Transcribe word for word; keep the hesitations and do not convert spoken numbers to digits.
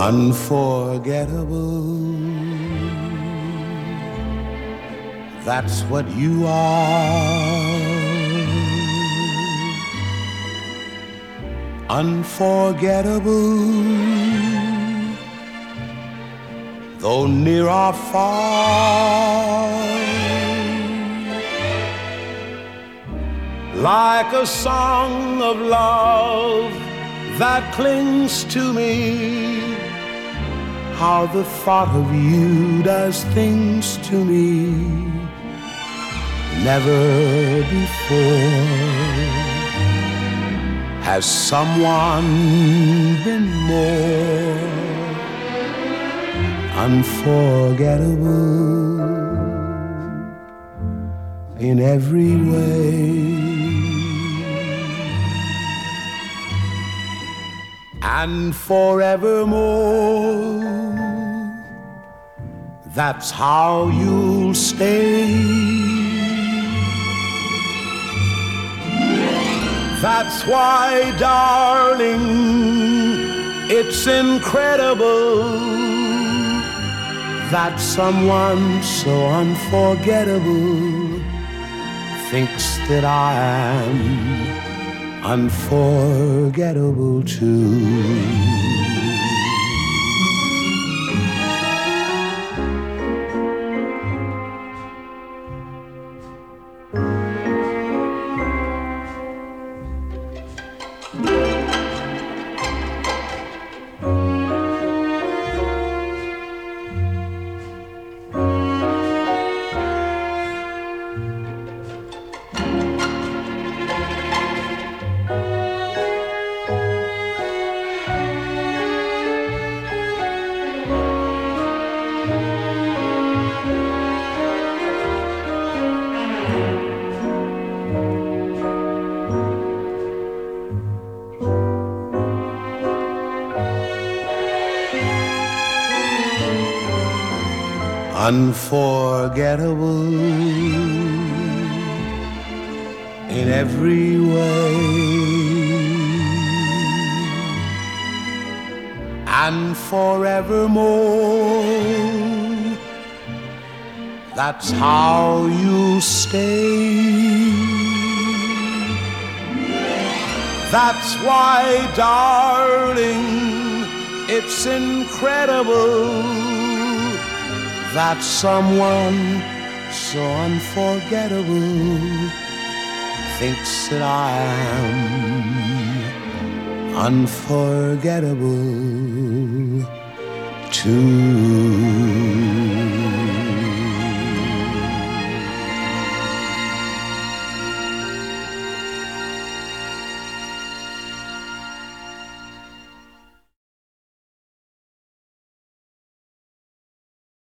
Unforgettable, that's what you are. Unforgettable, though near or far. Like a song of love that clings to me, how the thought of you does things to me never before has someone been more unforgettable in every way. And forevermore, that's how you'll stay. That's why, darling, it's incredible that someone so unforgettable thinks that I am unforgettable too. Unforgettable in every way, and forevermore, that's how you stay. That's why, darling, it's incredible that someone so unforgettable thinks that I am unforgettable too.